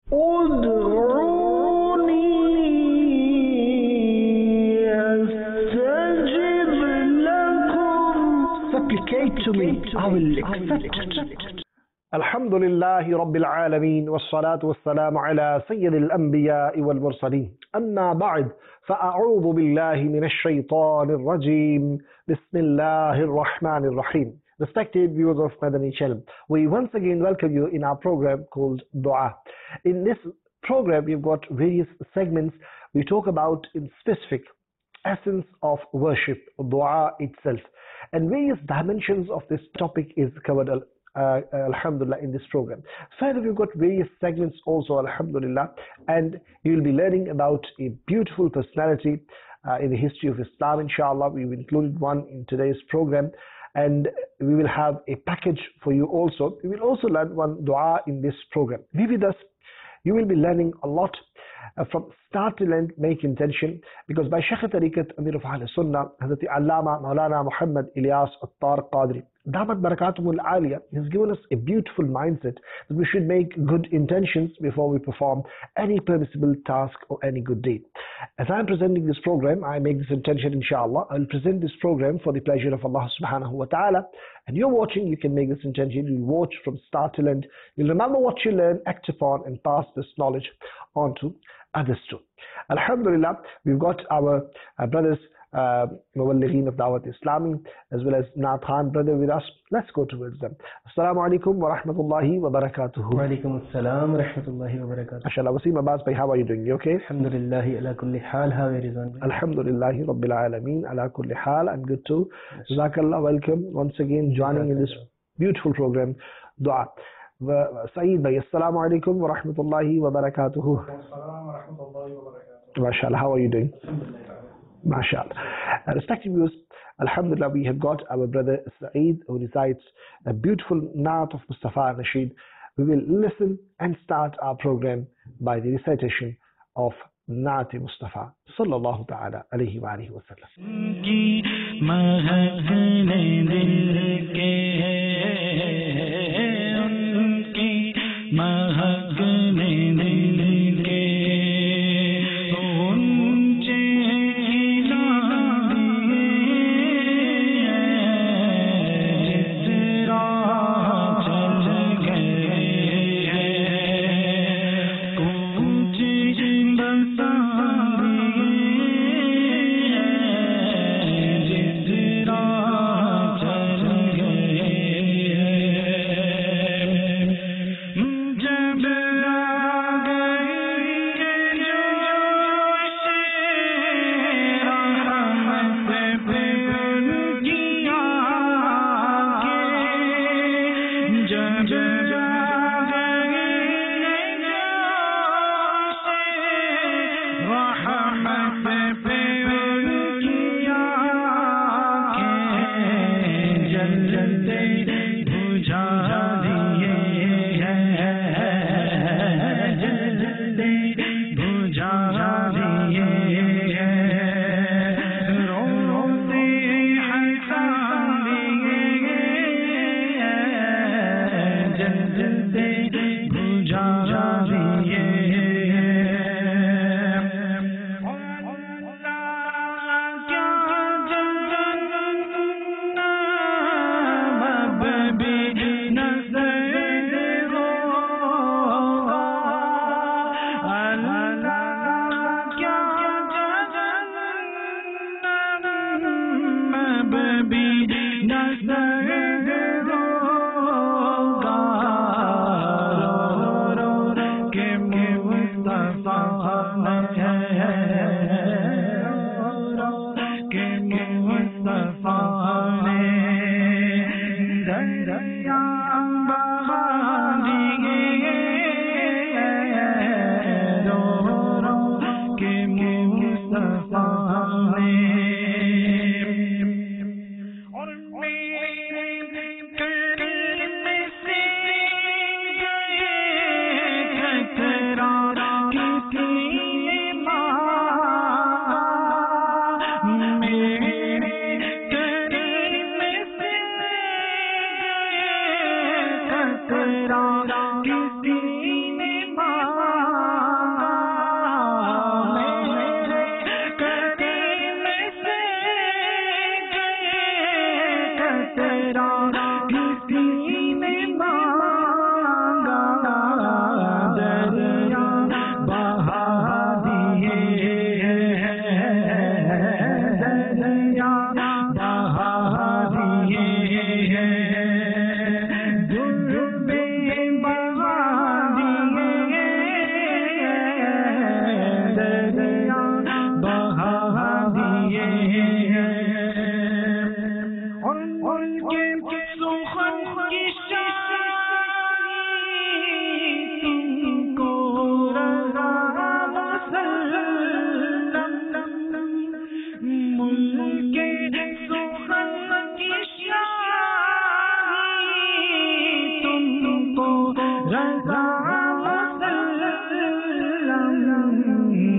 ادعوني أستجب لكم. Supplicate to me, I will accept. الحمد لله رب العالمين والصلاة والسلام على سيد الأنبياء والمرسلين أما بعد فأعوذ بالله من الشيطان الرجيم بسم الله الرحمن الرحيم. Respected viewers of Madani Channel, we once again welcome you in our program called Dua. In this program we've got various segments. We talk about in specific essence of worship, Dua itself, and various dimensions of this topic is covered Alhamdulillah in this program. Further, we've got various segments also, Alhamdulillah, and you'll be learning about a beautiful personality in the history of Islam, inshallah. We've included one in today's program, and we will have a package for you also. We will also learn one dua in this program. Be with us. You will be learning a lot from start to end. Make intention, because by Shaykh Tariqat Amir of Ahl Sunnah, Hazrat Allama Maulana Muhammad Ilyas Attar Qadri Damat Barakatumul Aliyah, has given us a beautiful mindset that we should make good intentions before we perform any permissible task or any good deed. As I am presenting this program, I make this intention, inshallah. I will present this program for the pleasure of Allah subhanahu wa ta'ala. And you're watching, you can make this intention. You'll watch from start to end. You'll remember what you learn, act upon, and pass this knowledge on to others too. Alhamdulillah, we've got our brothers, Mawallighin of Dawat Islami, as well as Naat Khan brother with us. Let's go towards them. Assalamu alaikum wa rahmatullahi wa barakatuhu. Wa alaikum assalam wa rahmatullahi wa barakatuhu. MashaAllah. Wasim Abbas bhai, how are you doing? You okay? Alhamdulillahi ala kulli hal. How are you doing? Alhamdulillahi Rabbil Alameen ala kulli hal. I'm good too. Jazakallah. Welcome once again joining in this beautiful program, Dua. Saeed bhai, assalamu alaikum wa rahmatullahi wa barakatuhu. MashaAllah. How are you doing? MashaAllah. Respected viewers, Alhamdulillah, we have got our brother Saeed, who recites a beautiful Naat of Mustafa Nasheed. We will listen and start our program by the recitation of Naat Mustafa sallallahu ta'ala alayhi wa alihi wa sallam.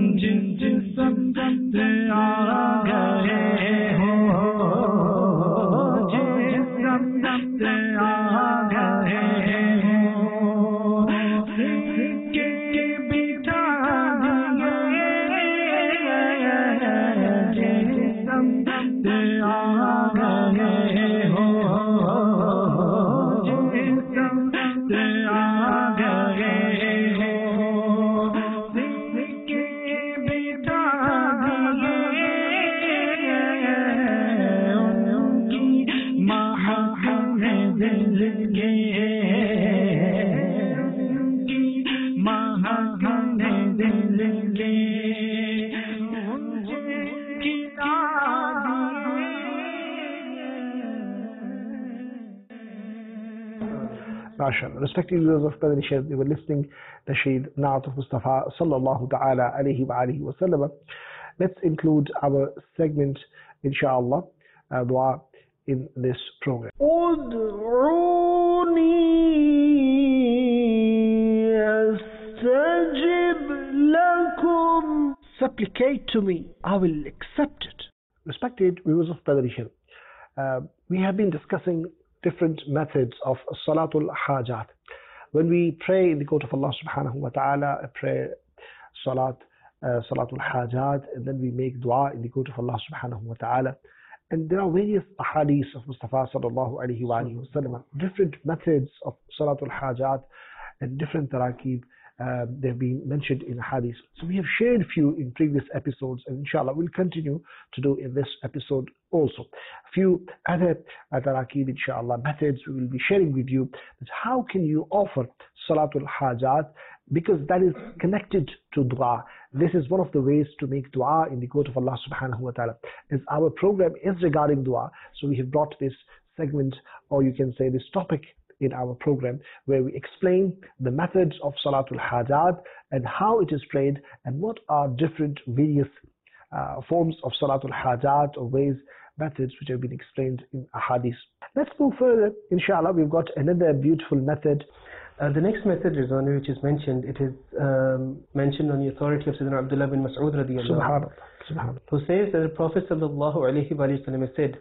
MashaAllah. Respected viewers of Qadri Shaykh, we were listening to Nasheed Na'at of Mustafa sallallahu ta'ala alayhi wa alihi wa sallam. Let's include our segment, inshallah, dua in this program. Ud'uni astajib lakum. Supplicate to me, I will accept it. Respected viewers of Qadri Shaykh, we have been discussing different methods of Salatul Hajat. When we pray in the court of Allah subhanahu wa ta'ala, pray Salatul Hajat, and then we make dua in the court of Allah subhanahu wa ta'ala. And there are various ahadith of Mustafa sallallahu alayhi wa sallam, different methods of Salatul Hajat and different tarakib. They've been mentioned in hadith. So we have shared a few in previous episodes, and inshallah we'll continue to do in this episode also. A few other tarakib, inshallah, methods we will be sharing with you. That how can you offer Salatul Hajat, because that is connected to dua. This is one of the ways to make dua in the court of Allah subhanahu wa ta'ala. As our program is regarding dua, so we have brought this segment, or you can say this topic, in our program, where we explain the methods of Salatul Hajat and how it is prayed, and what are different various forms of Salatul Hajat, or ways, methods which have been explained in ahadith. Let's move further. Inshallah, we've got another beautiful method. The next method, Rizwan, which is mentioned, it is mentioned on the authority of Sayyidina Abdullah bin Mas'ud radiyallahu anhu, who says that the Prophet sallallahu alayhi wa sallam said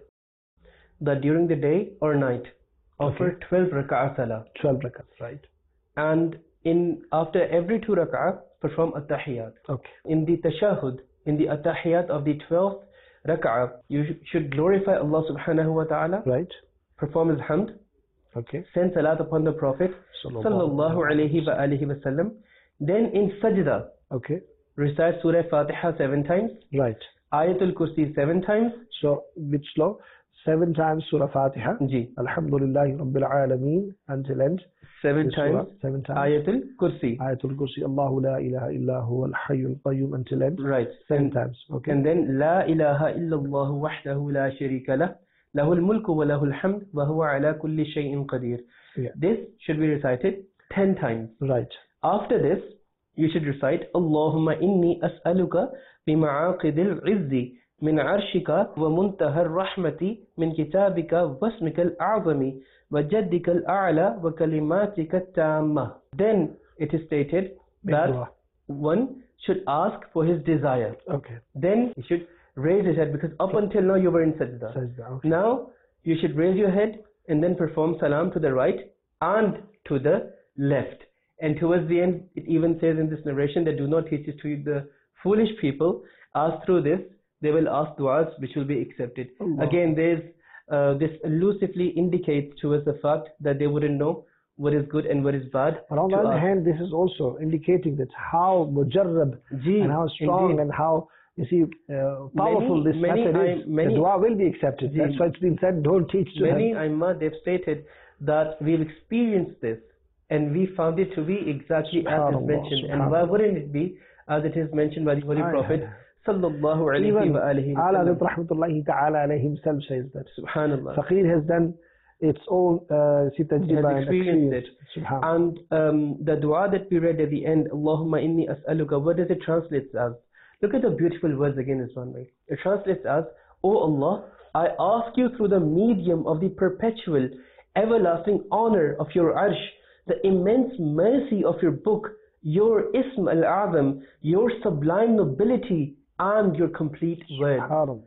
that during the day or night, offer 12 rak'ah salah. 12 rak'ah, right. And after every 2 rak'ah, perform at-tahiyyat. Okay. In the tashahud, in the at-tahiyyat of the 12th rak'ah, you should glorify Allah subhanahu wa ta'ala. Right. Perform his hamd. Okay. Send salat upon the Prophet sallallahu alayhi wa alihi wa sallam. Then in sajda, okay, recite Surah Fatiha 7 times. Right. Ayatul Kursi 7 times. So which slow? 7 times Surah Fatiha. Ji. Alhamdulillahi Rabbil Alameen until end. 7 times. 7 times. Ayatul Kursi. Ayatul Kursi. Allahu la ilaha illa huwa al-hayyul qayyum until end. Right. 7 times. Okay. And then La ilaha illallah wahdahu la sharika lah. Lahul mulku wa lahul hamd wa huwa ala kulli shay'in qadir. This should be recited 10 times. Right. After this, you should recite Allahumma inni as'aluka bima'aqidil izzi من عرشك ومنتهى الرحمة من كتابك واسمك الأعظم وجدك الأعلى وكلماتك التامة. Then it is stated that one should ask for his desire. Okay. Then you should raise his head, because up until now you were in sajda. Okay. Now you should raise your head and then perform salam to the right and to the left. And towards the end, it even says in this narration that do not teach this to the foolish people, as through this they will ask du'as which will be accepted. Allah. Again, there's this elusively indicates to us the fact that they wouldn't know what is good and what is bad. But on the other hand, this is also indicating that how mujarrab and how strong, indeed, and how, you see, powerful this method is. The dua will be accepted. That's why it's been said, don't teach to them. Many Aimma, they've stated that we've experienced this and we found it to be exactly as is mentioned. And why wouldn't it be as it is mentioned by the Holy Prophet sallallahu alayhi wa alihi wa sallam? Ala rahmatullahi ta'ala alayhi himself says that. Subhanallah. Faqir has done its own tajriba and experienced it. And the dua that we read at the end, Allahumma inni as'aluka, what does it translate as? Look at the beautiful words again this one way. It translates as, O Allah, I ask you through the medium of the perpetual, everlasting honor of your arsh, the immense mercy of your book, your Ism al-Azam, your sublime nobility, and your complete words.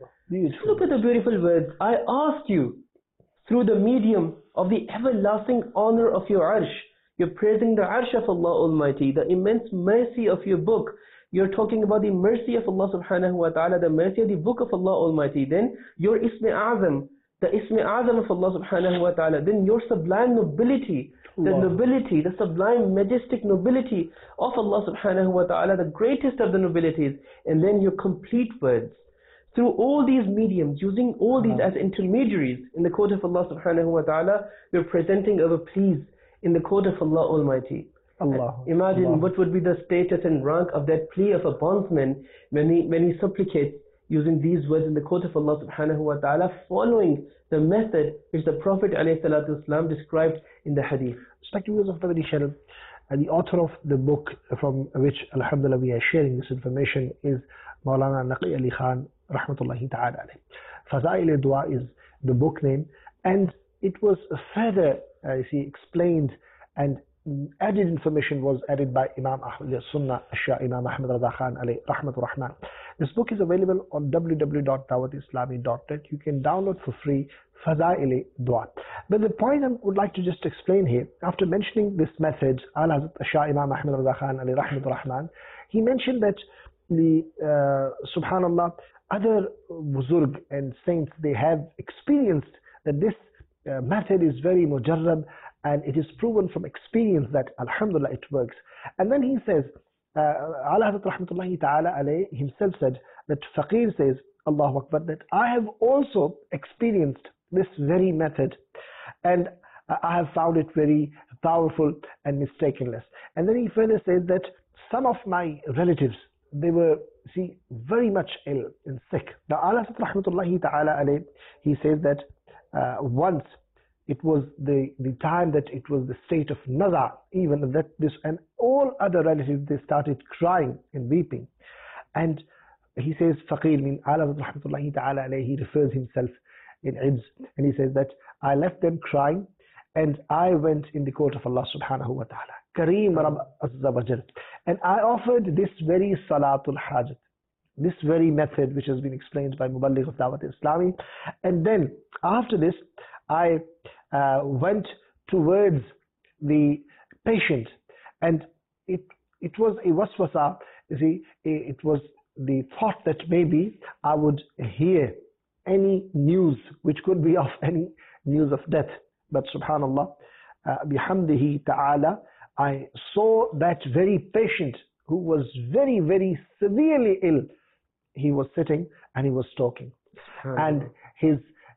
Look at the beautiful words. I ask you, through the medium of the everlasting honor of your Arsh, you're praising the Arsh of Allah Almighty, the immense mercy of your book. You're talking about the mercy of Allah subhanahu wa ta'ala, the mercy of the book of Allah Almighty. Then your Ism Azam, the Ism Azam of Allah subhanahu wa ta'ala. Then your sublime nobility, the nobility, the sublime majestic nobility of Allah subhanahu wa ta'ala, the greatest of the nobilities. And then your complete words. Through all these mediums, using all these as intermediaries in the court of Allah subhanahu wa ta'ala, we're presenting our pleas in the court of Allah Almighty. Imagine what would be the status and rank of that plea of a bondsman when he supplicates using these words in the court of Allah subhanahu wa ta'ala, following the method which the Prophet ﷺ described in the hadith. Respected viewers of the channel, the author of the book from which alhamdulillah we are sharing this information is Maulana Naqi Ali Khan rahmatullahi ta'ala alayh. Fazail Dua is the book name, and it was further explained, and added information was added by Imam Ahl Sunnah Shah Imam Ahmad Raza Khan alayhi rahmatur rahman. This book is available on www.dawatislami.net. You can download for free Fazail Dua. But the point I would like to just explain here, after mentioning this method, Al Shah Imam Ahmad Raza Khan alayhi rahmatur rahman, he mentioned that the subhanallah, other Buzurg and saints, they have experienced that this method is very mujarrab, and it is proven from experience that alhamdulillah it works. And then he says, Ala Hazrat rahmatullahi ta'ala alayh himself said, that Faqir says, Allahu Akbar, that I have also experienced this very method, and I have found it very powerful and mistakenless. And then he further says that some of my relatives, they were very much ill and sick. Now Ala Hazrat rahmatullahi ta'ala alayh, he says that once it was the time that it was the state of naza, even that this and all other relatives, they started crying and weeping. And he says, Faqir min Ala rahmatullahi ta'ala alayhi, he refers himself in Ibs, and he says that I left them crying, and I went in the court of Allah subhanahu wa ta'ala, Kareem Rabb Azza wa Jal, and I offered this very Salatul Hajat, this very method which has been explained by Muballigh of Dawat Islami. And then after this, I went towards the patient, and it was a waswasa. It was the thought that maybe I would hear any news which could be of any news of death. But subhanallah, bihamdihi ta'ala, I saw that very patient who was very, very severely ill. He was sitting and he was talking, and his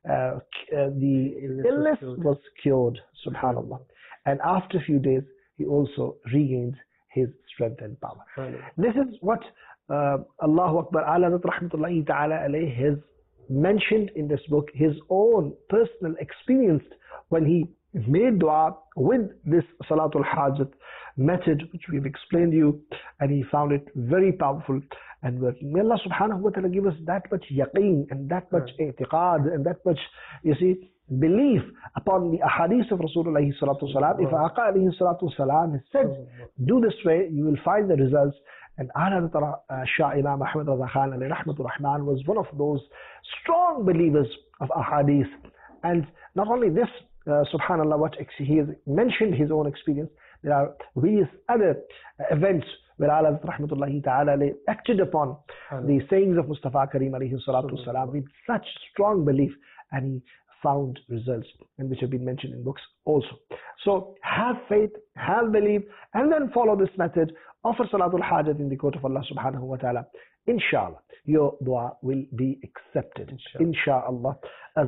the illness was cured, subhanallah. And after a few days, he also regained his strength and power. This is what Allahu Akbar, Ala rahmatullahi ta'ala alayhi has mentioned in this book, his own personal experience when he made dua with this Salatul Hajat method, which we've explained to you, and he found it very powerful and working. May Allah subhanahu wa ta'ala give us that much yaqeen and that much i'tiqad and that much, belief upon the ahadith of Rasulullah sallallahu alaihi wasallam. If Aqa alayhi salatu wasalam has said, do this way, you will find the results. And Shah Imam Ahmad Raza Khan alayhi rahmatur rahman was one of those strong believers of ahadith. And not only this, subhanallah, what he has mentioned his own experience, there are various other events where Allah rahmatullahi ta'ala acted upon the sayings of Mustafa Kareem alayhi salatu wasalam with such strong belief, and he found results, and which have been mentioned in books also. So have faith, have belief, and then follow this method. Offer Salatul Hajat in the court of Allah subhanahu wa ta'ala. Inshallah, your dua will be accepted. Inshallah.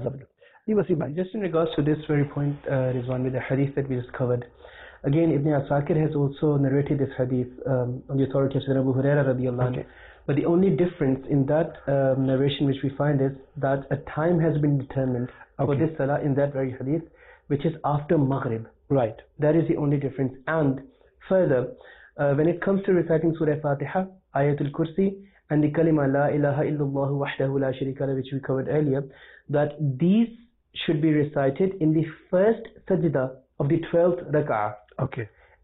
Just in regards to this very point, Rizwan, with the hadith that we just covered, again, Ibn Asakir has also narrated this hadith on the authority of Sayyidina Abu Hurairah radiyallahu anhu. But the only difference in that narration which we find is that a time has been determined for this salah in that very hadith, which is after Maghrib. Right. That is the only difference. And further, when it comes to reciting Surah Fatiha, Ayatul Kursi, and the kalima La ilaha illallah wahdahu la sharika lah, which we covered earlier, that these should be recited in the first sajda of the 12th rak'ah. Okay.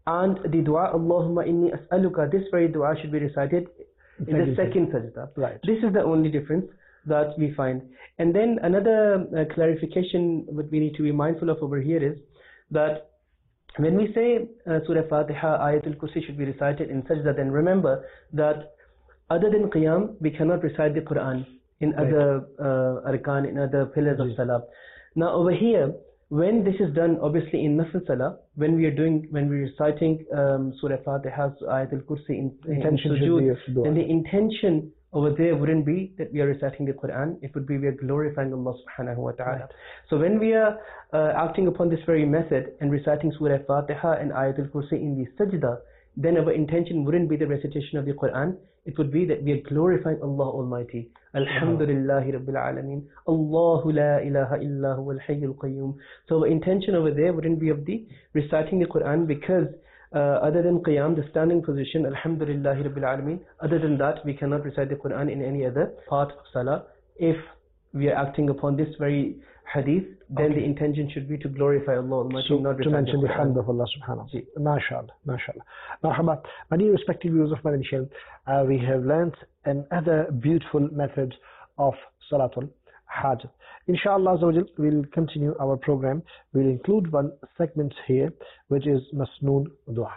And the dua, Allahumma inni as'aluka, this very dua should be recited in the second sajda. Right. This is the only difference that we find. And then another clarification that we need to be mindful of over here is that when we say Surah Fatiha, Ayatul Kursi should be recited in sajda, then remember that other than Qiyam, we cannot recite the Quran in other arkan, in other pillars of Salah. Now over here, when this is done, obviously in Nafil Salah, when we're reciting Surah Fatiha, Ayatul Kursi in sujood, then the intention over there wouldn't be that we are reciting the Quran. It would be we are glorifying Allah subhanahu wa ta'ala. Right. So when we are acting upon this very method and reciting Surah Fatiha and Ayatul Kursi in the sajda, then our intention wouldn't be the recitation of the Quran. It would be that we are glorifying Allah Almighty. Alhamdulillahi Rabbil Alameen. Allahu la ilaha illa huwa al-hayyul qayyum. So our intention over there wouldn't be of the reciting the Quran, because other than Qiyam, the standing position, Alhamdulillahi Rabbil Alameen, other than that we cannot recite the Quran in any other part of Salah. If we are acting upon this very hadith, then the intention should be to glorify Allah Almighty, so not to mention the hamd of Allah subhanahu wa ta'ala. MashaAllah, MashaAllah. Marhaba. My dear respected viewers of Madani Channel, we have learnt another beautiful method of Salatul Hajat. Inshallah we'll continue our program. We'll include one segment here, which is Masnoon Dua.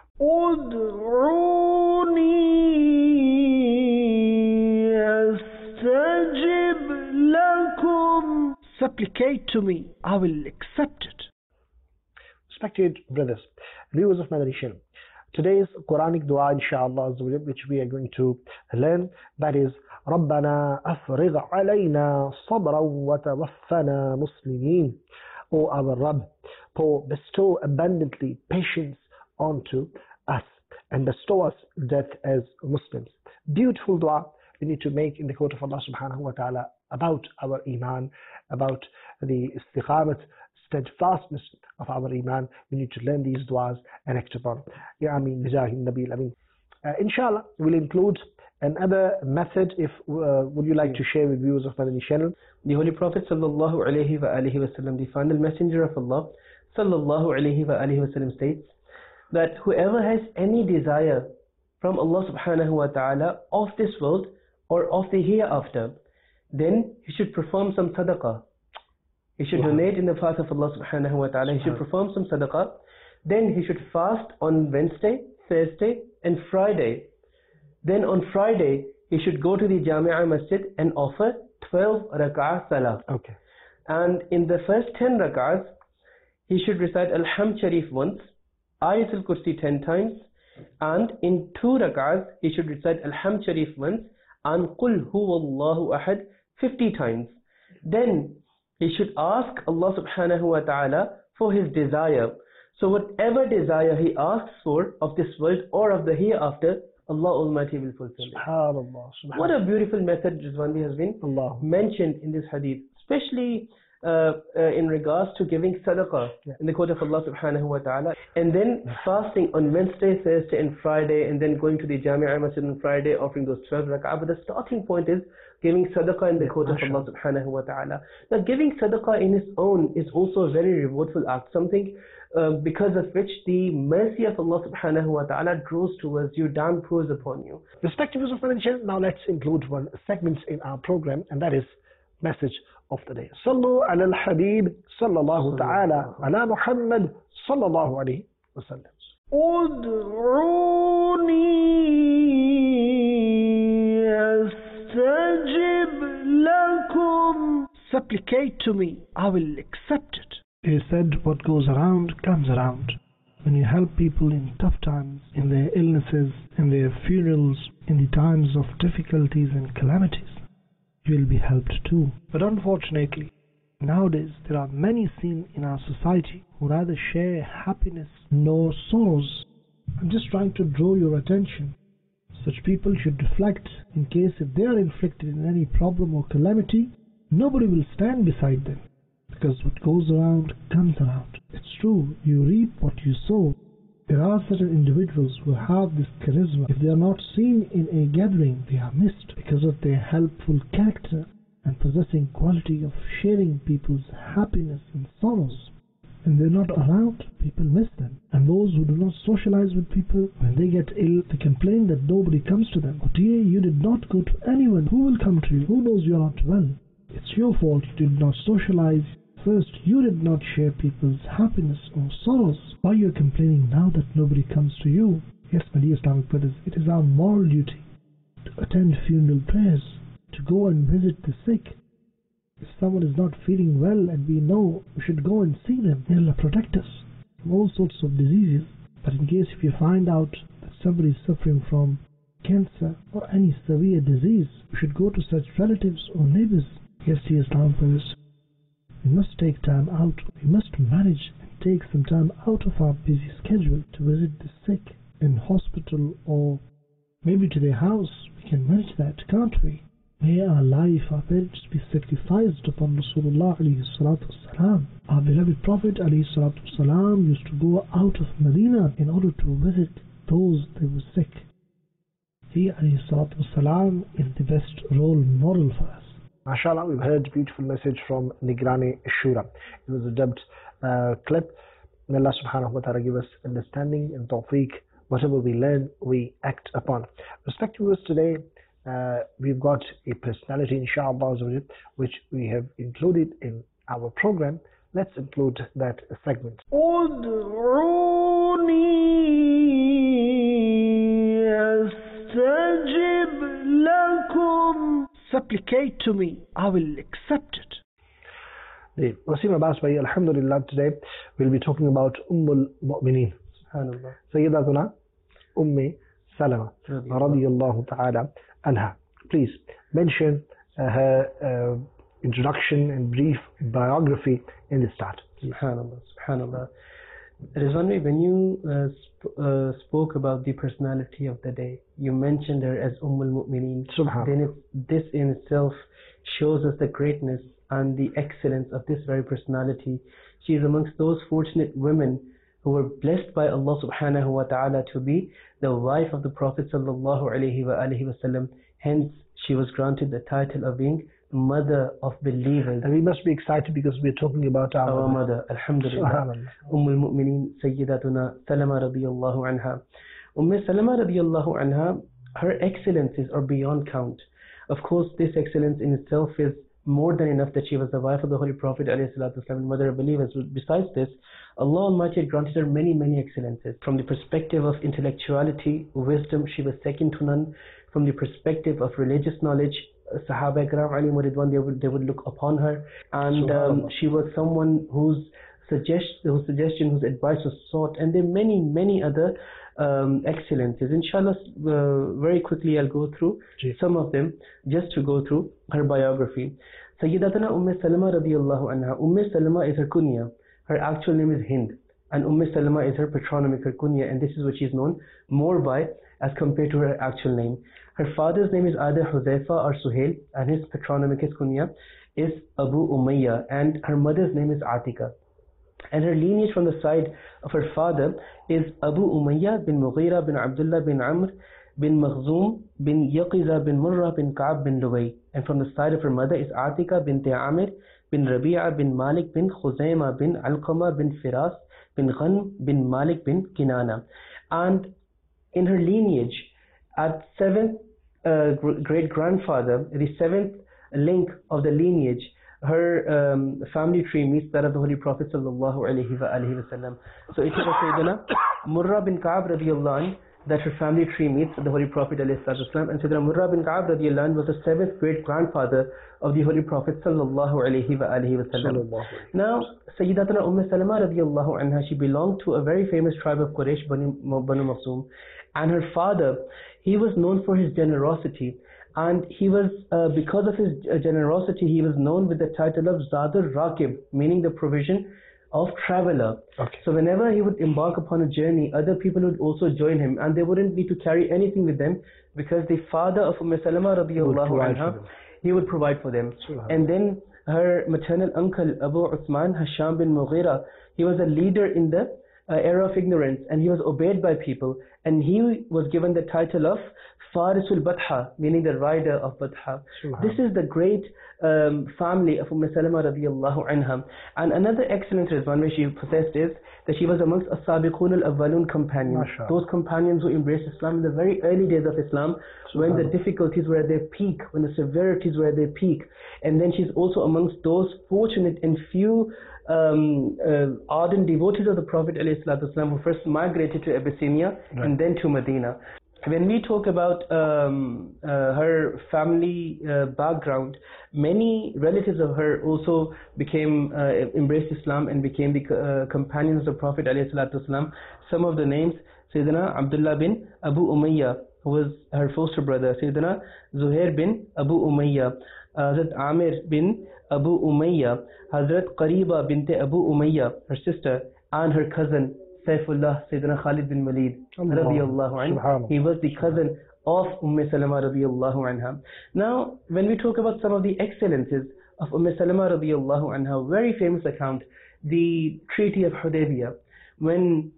Ud'uni astajib lakum. Supplicate to me, I will accept it. Respected brothers, viewers of Madani Channel, today's Quranic dua, inshallah, which we are going to learn, that is رَبَّنَا أَفْرِغْ عَلَيْنَا صَبْرًا وَتَوَفَّنَا مُسْلِمِينَ. O our Rabb, bestow abundantly patience onto us and bestow us death as Muslims. Beautiful dua we need to make in the court of Allah subhanahu wa ta'ala about our iman, about the istiqamat, steadfastness of our iman. We need to learn these du'as and act upon. Ya Ameen, Bijahin Nabil Ameen. Inshallah, we'll include another method. If would you like to share with viewers of Madani Channel? The Holy Prophet sallallahu alaihi wasallam, the final messenger of Allah sallallahu alaihi wasallam, states that whoever has any desire from Allah subhanahu wa ta'ala of this world or of the hereafter, then he should perform some sadaqah. He should donate in the path of Allah subhanahu wa ta'ala. He should perform some sadaqah. Then he should fast on Wednesday, Thursday and Friday. Then on Friday, he should go to the Jami'ah Masjid and offer 12 rak'ah salah. Okay. And in the first 10 rak'ahs, he should recite Al-Hamd Sharif once, Ayatul Kursi 10 times, and in 2 rak'ahs, he should recite Al-Hamd Sharif once and Qul Huwallahu Ahad 50 times. Then he should ask Allah subhanahu wa ta'ala for his desire. So whatever desire he asks for of this world or of the hereafter, Allah Almighty will fulfill it. SubhanAllah. What a beautiful method Rizwandi has been mentioned in this hadith, especially in regards to giving sadaqah in the court of Allah subhanahu wa ta'ala, and then fasting on Wednesday, Thursday and Friday, and then going to the Jami'ah Masjid on Friday, offering those 12 rak'ah. But the starting point is giving sadaqah in the court of Allah subhanahu wa ta'ala. Now giving sadaqah in its own is also a very rewardful act, something because of which the mercy of Allah subhanahu wa ta'ala draws towards you, downpours upon you. Respected viewers of Madani Channel, now let's include one segment in our program, and that is message of the day. Sallu ala al-Habib sallallahu ta'ala ala Muhammad sallallahu alayhi wa sallam. Ud'uni astajib lakum. Supplicate to me, I will accept it. It is said, what goes around comes around. When you help people in tough times, in their illnesses, in their funerals, in the times of difficulties and calamities, you will be helped too. But unfortunately, nowadays there are many seen in our society who rather share happiness nor sorrows. I'm just trying to draw your attention. Such people should reflect, in case if they are inflicted in any problem or calamity, nobody will stand beside them. Because what goes around comes around. It's true, you reap what you sow. There are certain individuals who have this charisma. If they are not seen in a gathering, they are missed because of their helpful character and possessing quality of sharing people's happiness and sorrows. When they're not around, people miss them. And those who do not socialize with people, when they get ill, they complain that nobody comes to them. Oh dear, you did not go to anyone. Who will come to you? Who knows you are not well? It's your fault you did not socialize. First, you did not share people's happiness or sorrows. Why you're complaining now that nobody comes to you? Yes, my dear Islamic brothers, it is our moral duty to attend funeral prayers, to go and visit the sick. If someone is not feeling well and we know, we should go and see them. May Allah protect us from all sorts of diseases. But in case if you find out that somebody is suffering from cancer or any severe disease, we should go to such relatives or neighbors. Yes, dear Islamic brothers, we must take time out. We must manage and take some time out of our busy schedule to visit the sick in hospital or maybe to their house. We can manage that, can't we? May our life, our parents be sacrificed upon Rasulullah alayhi salatu wasalam. Our beloved Prophet alayhi salatu wasalam used to go out of Medina in order to visit those that were sick. He alayhi salatu wasalam is the best role model for us. MashaAllah, we've heard a beautiful message from Nigrani Shura. It was a dubbed clip. May Allah subhanahu wa ta'ala give us understanding and tawfiq. Whatever we learn, we act upon. Respected viewers, today we've got a personality, inshaAllah, which we have included in our program. Let's include that segment. Ud'uni astajib lakum. Supplicate to me, I will accept it. Wasim Abbas Bhai, Alhamdulillah, today we'll be talking about Ummul Mu'mineen, Sayyidatuna Ummi Salama radiyallahu ta'ala anha. Please mention her introduction and brief biography in the start. Subhanallah, Subhanallah. Rizwanvi, when you spoke about the personality of the day, you mentioned her as Ummul Mu'mineen. Then this in itself shows us the greatness and the excellence of this very personality. She is amongst those fortunate women who were blessed by Allah subhanahu wa ta'ala to be the wife of the Prophet sallallahu alayhi wa alihi wasallam. Hence, she was granted the title of being mother of believers. And we must be excited because we are talking about our mother. Alhamdulillah. Ummul Mu'mineen Sayyidatuna Salama radiyallahu anha. Salama radiyallahu anha, her excellences are beyond count. Of course, this excellence in itself is more than enough that she was the wife of the Holy Prophet ﷺ, mother of believers. Besides this, Allah Almighty had granted her many, many excellences. From the perspective of intellectuality, wisdom, she was second to none. From the perspective of religious knowledge, Sahaba Ikram alayhim ridwan, they would look upon her. And she was someone whose suggestion, whose advice was sought. And there are many, many other excellences. Inshallah, very quickly I'll go through some of them, just to go through her biography. Sayyidatuna Salama radiyallahu anha. Salama is her kunya. Her actual name is Hind, and Salama is her patronymic, her kunya, and this is what she is known more by as compared to her actual name. Her father's name is either Huzaifa or Suhail, and his patronymic, his kunya, is Abu Umayya, and her mother's name is Atika. And her lineage from the side of her father is Abu Umayya bin Mughira bin Abdullah bin Amr bin Makhzum bin Yaqiza bin Murrah bin Ka'ab bin Luway. And from the side of her mother is Atika bin Amir bin Rabi'a bin Malik bin Khuzaima bin Alqama bin Firas bin Ghanm bin Malik bin Kinana. And in her lineage, at seventh great-grandfather, the seventh link of the lineage, her family tree meets that of the Holy Prophet sallallahu alaihi wasallam. So it is Sayyidina Murrah bin Ka'ab radiyallahu anh that her family tree meets the Holy Prophet alayhi wasallam, and Sayyidina Murrah bin Ka'ab radiyallahu anh was the seventh great-grandfather of the Holy Prophet sallallahu alaihi wasallam. Now, Sayyidatuna Salama radiyallahu anha, she belonged to a very famous tribe of Quraysh, Banu Makhzum, and her father, he was known for his generosity. And he was, because of his generosity, he was known with the title of Zadur Raqib, meaning the provision of traveler. So whenever he would embark upon a journey, other people would also join him, and they wouldn't need to carry anything with them, because the father of Salama radiyallahu anha, he would provide for them. And then her maternal uncle Abu Uthman Hasham bin Mughira, he was a leader in the era of ignorance, and he was obeyed by people, and he was given the title of Farisul Batha, meaning the rider of Batha. This is the great family of Salama radiallahu anha. And another excellent advantage she possessed is that she was amongst As-Sabiqun al-Awwalun companions. Those companions who embraced Islam in the very early days of Islam, when the difficulties were at their peak, when the severities were at their peak. And then she's also amongst those fortunate and few ardent devotees of the Prophet ﷺ who first migrated to Abyssinia and then to Medina. When we talk about her family background, many relatives of her also embraced Islam and became the companions of the Prophet ﷺ. Some of the names: Sayyidina Abdullah bin Abu Umayyah, who was her foster brother; Sayyidina Zuhair bin Abu Umayyah; Hazrat Amir bin Abu Umayyah; Hazrat Qariba bint Abu Umayyah, her sister, and her cousin Saifullah, Sayyidina Khalid bin Walid radiyallahu anhu. He was the cousin of Salama radiyallahu anha. Now, when we talk about some of the excellences of Salama radiyallahu anha, very famous account, the Treaty of Hudaybiyah, when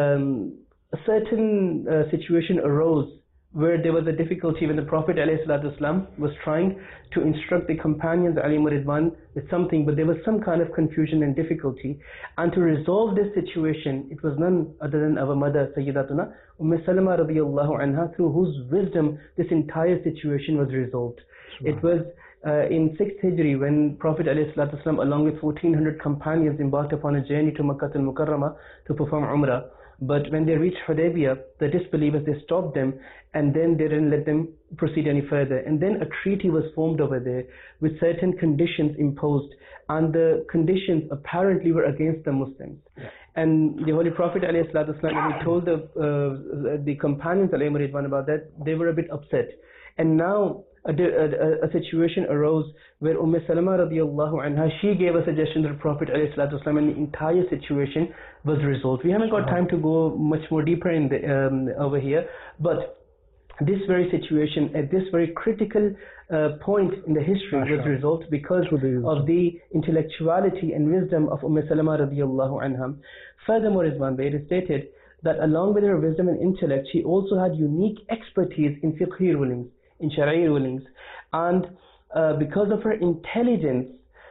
a certain situation arose where there was a difficulty when the Prophet ﷺ was trying to instruct the companions alayhim ridwan with something, but there was some kind of confusion and difficulty. And to resolve this situation, it was none other than our mother Sayyidatuna Salama radiyallahu anha, through whose wisdom this entire situation was resolved. It was in 6th Hijri when Prophet ﷺ along with 1400 companions embarked upon a journey to Makkah al-Mukarramah to perform Umrah. But when they reached Hudaybiyah, the disbelievers, they stopped them, and then they didn't let them proceed any further. And then a treaty was formed over there with certain conditions imposed, and the conditions apparently were against the Muslims. And the Holy Prophet ﷺ, when he told the companions ﷺ about that, they were a bit upset. And now a situation arose where Salama radiyallahu anha, she gave a suggestion to the Prophet ﷺ, and the entire situation was resolved. We haven't got time to go much more deeper in over here, but this very situation at this very critical point in the history was resolved because of the intellectuality and wisdom of Salama radiyallahu anha. Furthermore, it is stated that along with her wisdom and intellect, she also had unique expertise in fiqhi rulings, in Shari'i rulings, and because of her intelligence,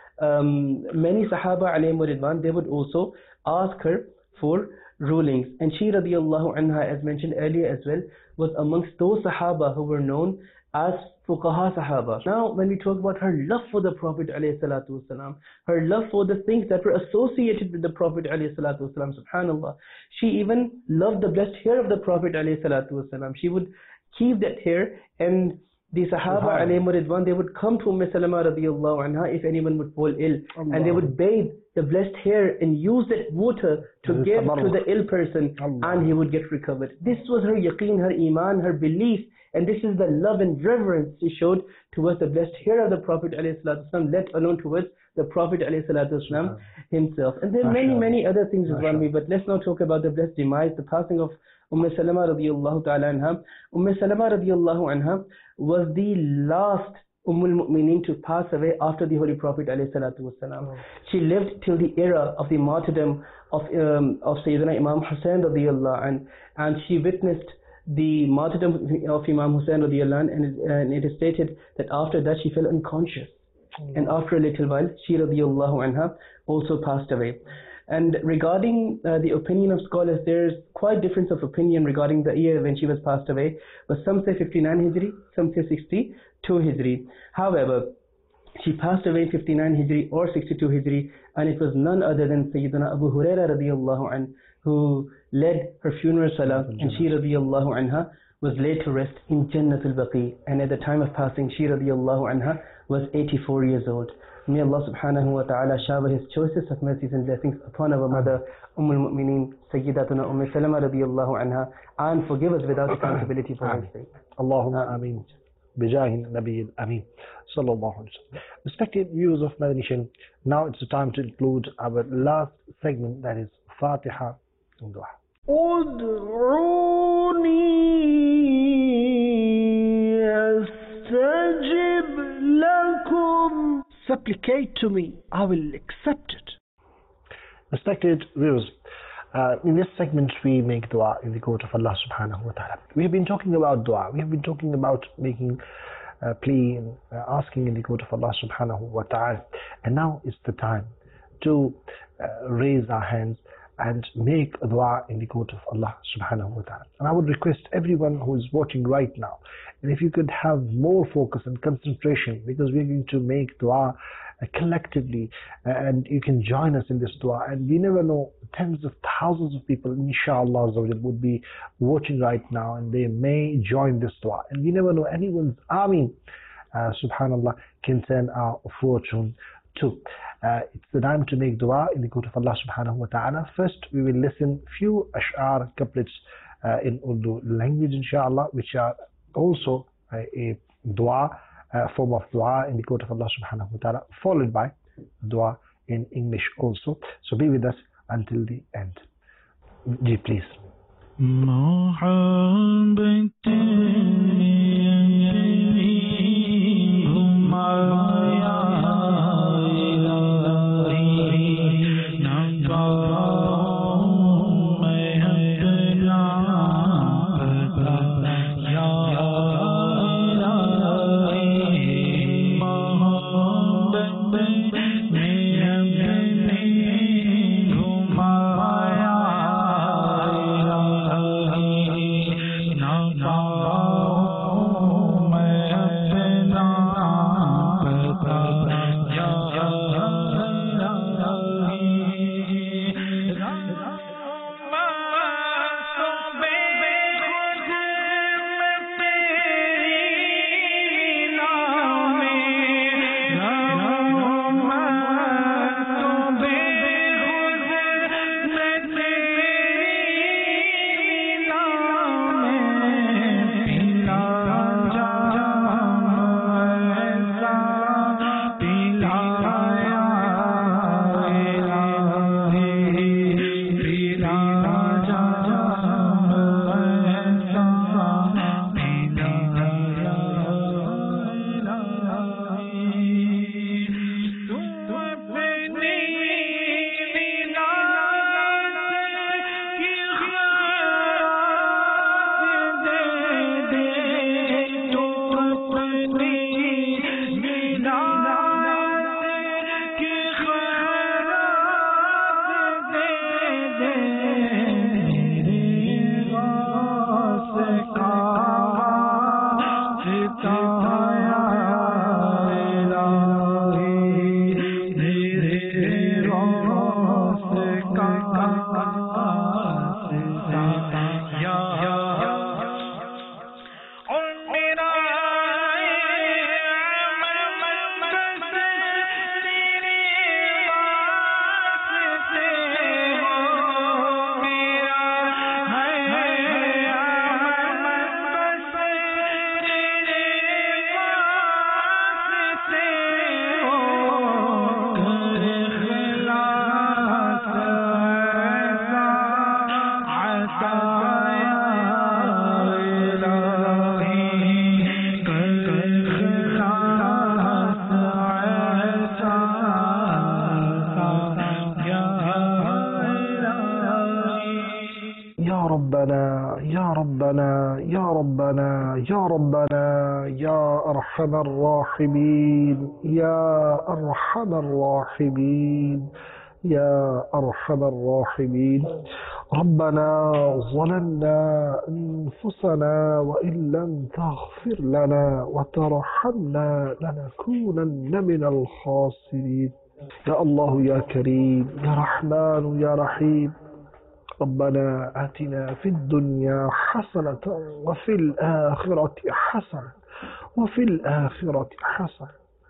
many Sahaba alayhim ridwan, they would also ask her for rulings. And she radiyallahu anha, as mentioned earlier as well, was amongst those Sahaba who were known as Fuqaha Sahaba. Now, when we talk about her love for the Prophet ﷺ, her love for the things that were associated with the Prophet ﷺ, subhanallah, she even loved the blessed hair of the Prophet ﷺ. She would keep that hair, and the Sahaba alayhim ridwan, they would come to Salama radiyallahu anha if anyone would fall ill, and they would bathe the blessed hair and use that water to give to the ill person, and he would get recovered. This was her yaqeen, her iman, her belief, and this is the love and reverence she showed towards the blessed hair of the Prophet ﷺ, let alone towards the Prophet ﷺ himself. And there are many other things as well, but let's now talk about the blessed demise, the passing of Salama radiyallahu ta'ala anha. Salama radiyallahu anha was the last Mu'mineen to pass away after the Holy Prophet ﷺ. She lived till the era of the martyrdom of Sayyidina Imam Hussain radiyallahu anhu, and she witnessed the martyrdom of Imam Hussain radiyallahu anhu, and it is stated that after that she fell unconscious, and after a little while she radiyallahu anha also passed away. And regarding the opinion of scholars, there's quite difference of opinion regarding the year when she was passed away, but some say 59 Hijri, some say 62 Hijri. However, she passed away 59 Hijri or 62 Hijri, and it was none other than Sayyidina Abu Huraira radiyallahu anhu who led her funeral salah, and she radiyallahu anha was laid to rest in Jannatul Baqi, and at the time of passing, she radiyallahu anha was 84 years old. May Allah subhanahu wa ta'ala shower His choicest of mercies and blessings upon our mother, Al-Mu'mineen, Sayyidatuna Salama radiyallahu anha, and forgive us without accountability for her sake. Allahumma ameen. Bijahi Nabi Ameen. Sallallahu Alaihi Wasallam. Respected viewers of Madani Nation, now it's the time to include our last segment, that is Fatiha and Dua. Ud'uni astajib lakum. Supplicate to me, I will accept it. Respected viewers, In this segment, we make dua in the court of Allah subhanahu wa ta'ala. We have been talking about dua. We have been talking about making plea and asking in the court of Allah subhanahu wa ta'ala. And now is the time to raise our hands and make dua in the court of Allah subhanahu wa ta'ala. And I would request everyone who is watching right now, and if you could have more focus and concentration, because we are going to make dua collectively, and you can join us in this dua. And we never know, tens of thousands of people inshallah would be watching right now, and they may join this dua, and we never know, anyone's army subhanallah can turn our fortune too. It's the time to make dua in the court of Allah subhanahu wa ta'ala. First we will listen few ash'ar couplets in Urdu language inshallah, which are also a dua, form of dua in the court of Allah subhanahu wa ta'ala, followed by dua in English also. So be with us until the end. Ji, please. يا ربنا يا أرحم الراحمين يا أرحم الراحمين يا أرحم الراحمين. ربنا ظلمنا أنفسنا وإن لم تغفر لنا وترحمنا لنكونن من الخاسرين. يا الله يا كريم يا رحمن يا رحيم. ربنا آتنا في الدنيا حسنة وفي الآخرة حسنة وفي الآخرة حسنة.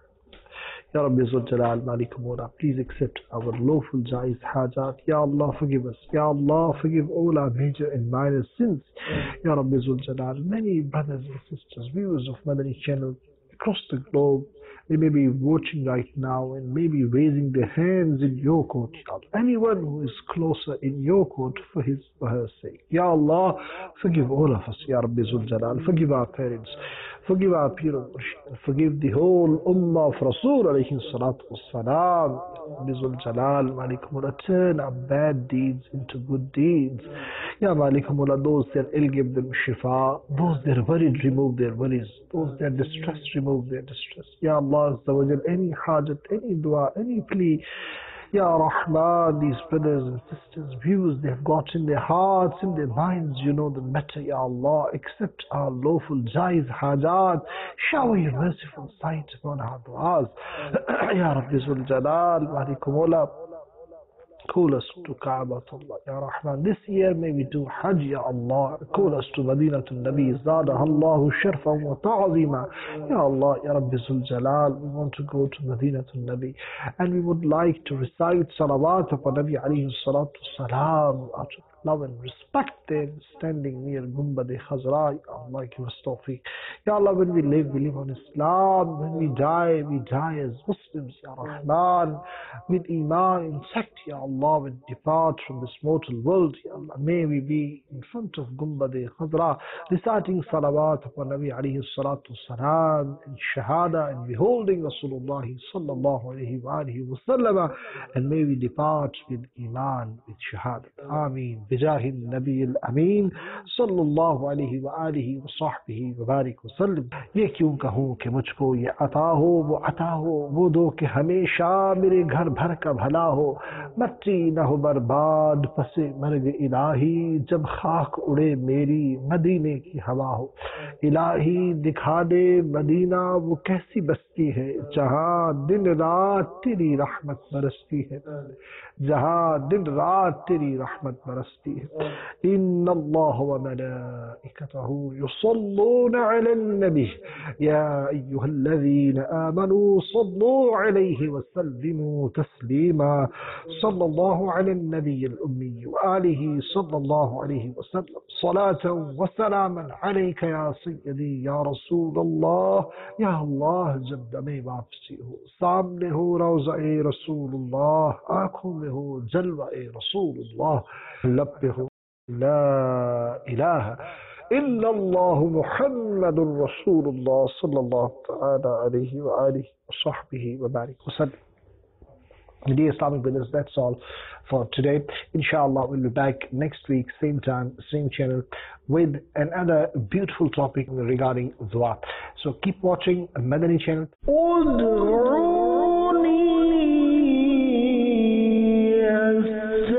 Ya Rabbi Zul Jalal Malik Mola, please accept our lawful jais hajat. Ya Allah, forgive us. Ya Allah, forgive all our major and minor sins. Ya Rabbi Zul Jalal, many brothers and sisters, viewers of Madani channel across the globe, they may be watching right now and maybe raising their hands in your court. Anyone who is closer in your court for his or her sake. Ya Allah, forgive all of us. Ya Rabbi Zul Jalal, forgive our parents, forgive our Pir and Murshid, and forgive the whole ummah of Rasul alayhi salatu wassalam. Bizul Jalal, Malikumullah, turn our bad deeds into good deeds. Ya Malikumullah, those that ill, give them shifa. Those that are worried, remove their worries. Those that are distressed, remove their distress. Ya Allah Azza wa Jal, any hajat, any dua, any plea, Ya Rahman, these brothers and sisters' views they've got in their hearts, in their minds, you know them better, Ya Allah. Accept our lawful jaiz hajat. Shower your merciful sight upon our du'as. Ya Rabbi Zul Jalal, Malikumullah, call us to Ka'batullah, Ya Rahman. This year may we do Hajj, Ya Allah. Call us to Madinatul Nabi, Zadaha Allahu Sharfan wa Ta'zima. Ya Allah, Ya Rabbi Zul Jalal, we want to go to Madinatul Nabi and we would like to recite salawat upon Nabi alayhi salatu salam out of love and respect there, standing near Gumbad-e Khazra. Ya Allah, give us tawfiq. Ya Allah, when we live on Islam. When we die as Muslims, Ya Rahman, with Iman intact, Ya Allah, when we depart from this mortal world, Ya Allah, may we be in front of Gumbad-e Khazra, reciting salawat upon Nabi alayhi salatu salam, and shahada, and beholding Rasulullah sallallahu alayhi wa alihi wa sallam, and may we depart with Iman, with shahada. Ameen. بجاہ النبی الامین صلی اللہ علیہ وآلہ وصحبہ وبارک وسلم. یہ کیوں کہوں کہ مجھ کو یہ عطا ہو، وہ عطا ہو، وہ دو کہ ہمیشہ میرے گھر بھر کا بھلا ہو، مٹی نہ ہو برباد پس مرگ الہی، جب خاک اڑے میری مدینے کی ہوا ہو. الہی دکھا دے مدینہ وہ کیسی بستی ہے، جہاں دن رات تیری رحمت برستی ہے، جہاں دن رات تیری رحمت برستی ہے. ان اللہ و ملائکتہ یصلون علی النبی یا ایہا الذین آمنوا صلوا علیہ وسلموا تسلیما. صلی اللہ علی النبی الامی وآلہ صلی اللہ علیہ وسلم. صلاة و سلاما علیک یا سیدی یا رسول اللہ. یا اللہ، جب دم واپسی ہو، سامنے ہو روضہ رسول اللہ، آنکھوں میں ہو جلوہ رسول اللہ، لب پہ ہو لا الہ الا اللہ محمد رسول اللہ صلی اللہ تعالی علیہ وآلہ وصحبہ وبارک وسلم. Dear Islamic brothers, that's all for today. Inshallah, we'll be back next week, same time, same channel, with another beautiful topic regarding dua. So keep watching Madani channel.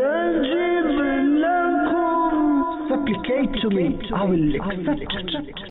Supplicate to me, I will accept.